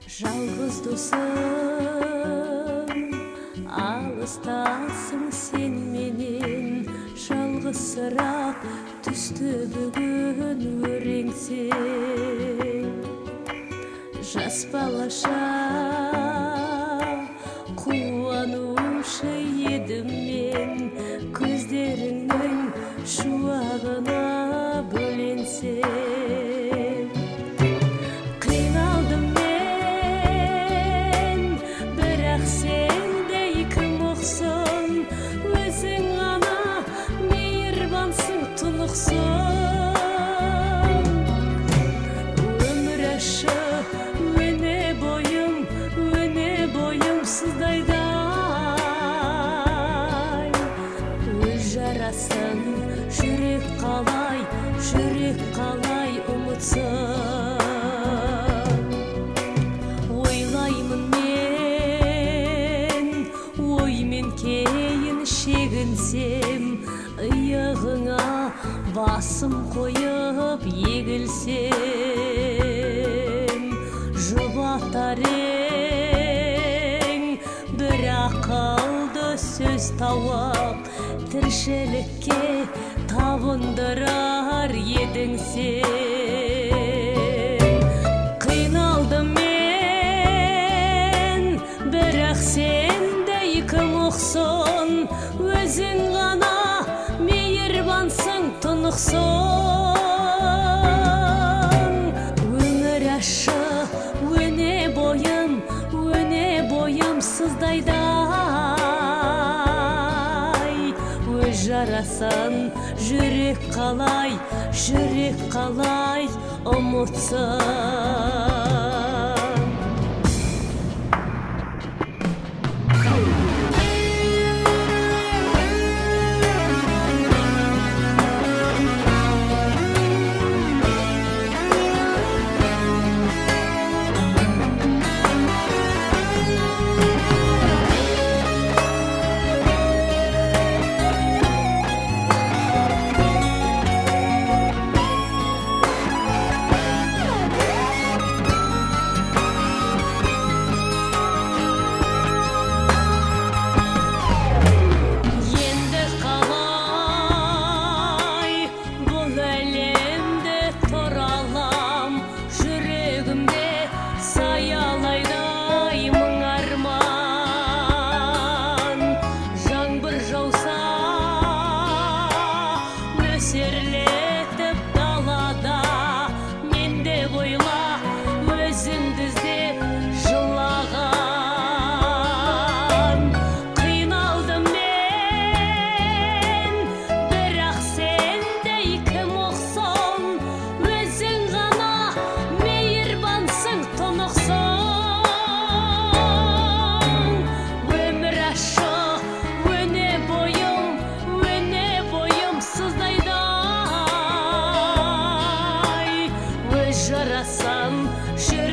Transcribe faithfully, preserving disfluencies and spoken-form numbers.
Жалғыз досым, алыстасың сен менен, жалғызырақ түсті бүгін өреңсең. Жас балаша қуанушы едім мен, көздеріңнің шуағына бөленсем. Қиналдым мен, бірақ сендей кім ұқсын, өзің ғана мейірбансың, тұнықсың. Өмір ашық өне бойым, өне бойым сыздайдай. Өз жарасын жүрек қалай, жүрек қалай ұмытсын. Ойлаймын мен, оймен кейін шегінсем, иығыңа басым қойып егілсем. Жұбатар ең бір ақылды сөз тауып, тіршілікке табындырар едің сен. Қиналдым мен, бірақ сендей кім ұқсын, өзің ғана мейірбансың, тұнықсың. Өмір ашық өне бойым, өне бойым сыздайдай. Өз жарасын жүрек қалай, жүрек қалай ұмытсын. Жарасам